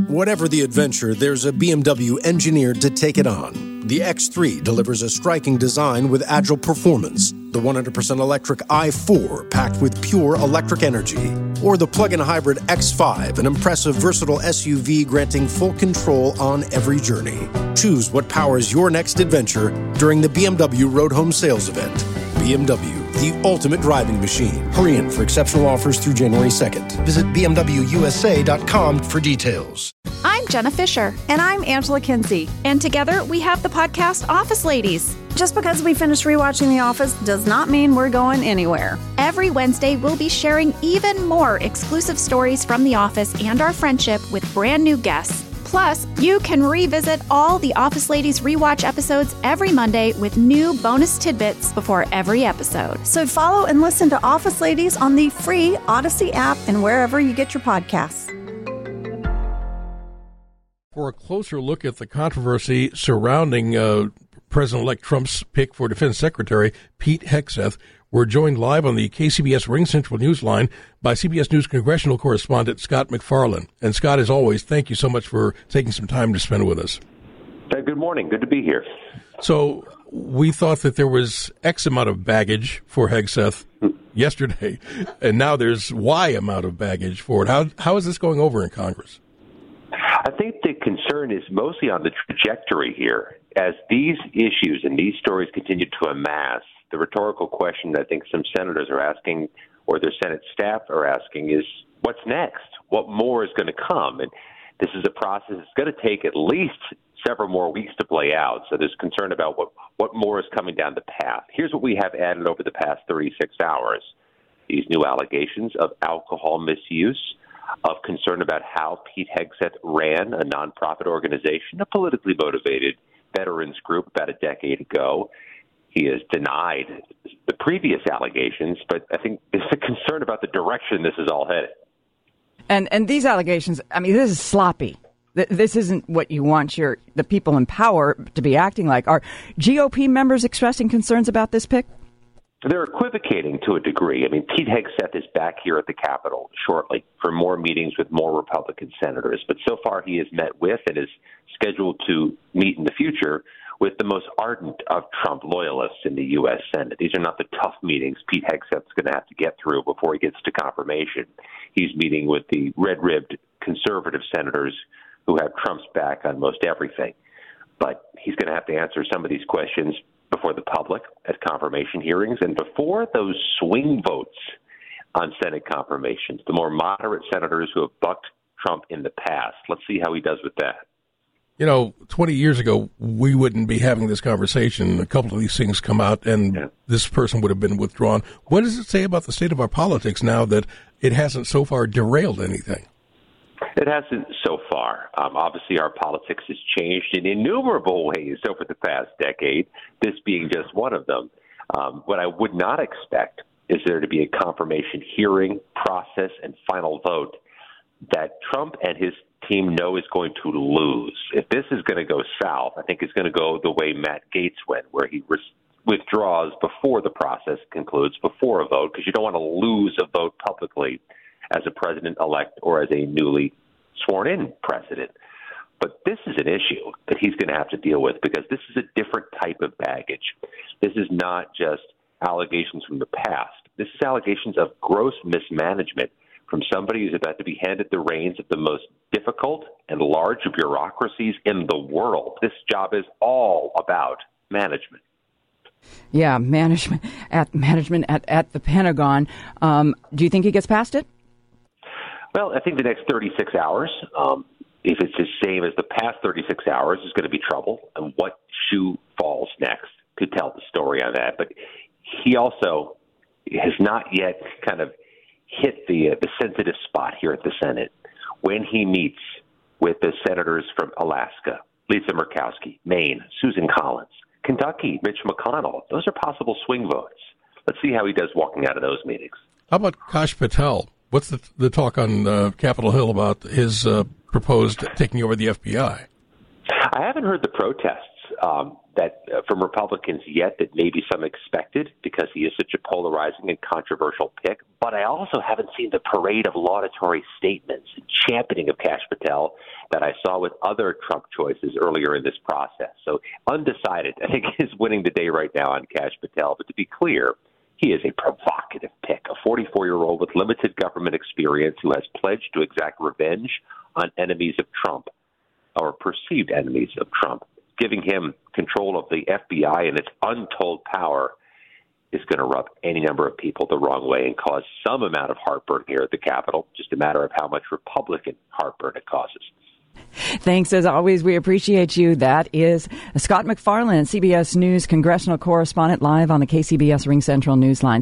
Whatever the adventure, there's a BMW engineered to take it on. The X3 delivers a striking design with agile performance. The 100% electric i4 packed with pure electric energy. Or the plug-in hybrid X5, an impressive, versatile SUV granting full control on every journey. Choose what powers your next adventure during the BMW Road Home Sales Event. BMW, the ultimate driving machine. Hurry in for exceptional offers through January 2nd. Visit BMWUSA.com for details. I'm Jenna Fisher. And I'm Angela Kinsey. And together we have the podcast Office Ladies. Just because we finished rewatching The Office does not mean we're going anywhere. Every Wednesday, we'll be sharing even more exclusive stories from The Office and our friendship with brand new guests. Plus, you can revisit all the Office Ladies rewatch episodes every Monday with new bonus tidbits before every episode. So follow and listen to Office Ladies on the free Odyssey app and wherever you get your podcasts. For a closer look at the controversy surrounding President-elect Trump's pick for Defense Secretary Pete Hegseth, we're joined live on the KCBS Ring Central Newsline by CBS News congressional correspondent Scott MacFarlane. And Scott, as always, thank you so much for taking some time to spend with us. Good morning. Good to be here. So we thought that there was X amount of baggage for Hegseth yesterday, and now there's Y amount of baggage for it. How is this going over in Congress? I think the concern is mostly on the trajectory here. As these issues and these stories continue to amass, the rhetorical question that I think some senators are asking, or their Senate staff are asking, is what's next? What more is going to come? And this is a process that's going to take at least several more weeks to play out. So there's concern about what more is coming down the path. Here's what we have added over the past 36 hours. These new allegations of alcohol misuse, of concern about how Pete Hegseth ran a nonprofit organization, a politically motivated veterans group about a decade ago. He has denied the previous allegations, but I think there's a concern about the direction this is all headed. And these allegations, I mean, this is sloppy. This isn't what you want the people in power to be acting like. Are GOP members expressing concerns about this pick? They're equivocating to a degree. I mean, Pete Hegseth is back here at the Capitol shortly for more meetings with more Republican senators. But so far he has met with and is scheduled to meet in the future with the most ardent of Trump loyalists in the U.S. Senate. These are not the tough meetings Pete Hegseth's going to have to get through before he gets to confirmation. He's meeting with the red-ribbed conservative senators who have Trump's back on most everything. But he's going to have to answer some of these questions before the public at confirmation hearings and before those swing votes on Senate confirmations, the more moderate senators who have bucked Trump in the past. Let's see how he does with that. 20 years ago, we wouldn't be having this conversation. A couple of these things come out, and this person would have been withdrawn. What does it say about the state of our politics now that it hasn't so far derailed anything? It hasn't so far. Obviously, our politics has changed in innumerable ways over the past decade, this being just one of them. What I would not expect is there to be a confirmation hearing process and final vote that Trump and his team know is going to lose. If this is going to go south, I think it's going to go the way Matt Gaetz went, where he withdraws before the process concludes, before a vote, because you don't want to lose a vote publicly as a president-elect or as a newly sworn-in president. But this is an issue that he's going to have to deal with because this is a different type of baggage. This is not just allegations from the past. This is allegations of gross mismanagement from somebody who's about to be handed the reins of the most difficult and large bureaucracies in the world. This job is all about management. Yeah, management at the Pentagon. Do you think he gets past it? Well, I think the next 36 hours, if it's the same as the past 36 hours, is going to be trouble. And what shoe falls next could tell the story on that. But he also has not yet kind of hit the sensitive spot here at the Senate. When he meets with the senators from Alaska, Lisa Murkowski, Maine, Susan Collins, Kentucky, Mitch McConnell, those are possible swing votes. Let's see how he does walking out of those meetings. How about Kash Patel? What's the talk on Capitol Hill about his proposed taking over the FBI? I haven't heard the protests. that from Republicans yet that maybe some expected because he is such a polarizing and controversial pick. But I also haven't seen the parade of laudatory statements and championing of Kash Patel that I saw with other Trump choices earlier in this process. So undecided, I think, is winning the day right now on Kash Patel. But to be clear, he is a provocative pick, a 44-year-old with limited government experience who has pledged to exact revenge on enemies of Trump, or perceived enemies of Trump. Giving him control of the FBI and its untold power is going to rub any number of people the wrong way and cause some amount of heartburn here at the Capitol, just a matter of how much Republican heartburn it causes. Thanks, as always. We appreciate you. That is Scott MacFarlane, CBS News congressional correspondent, live on the KCBS RingCentral Newsline.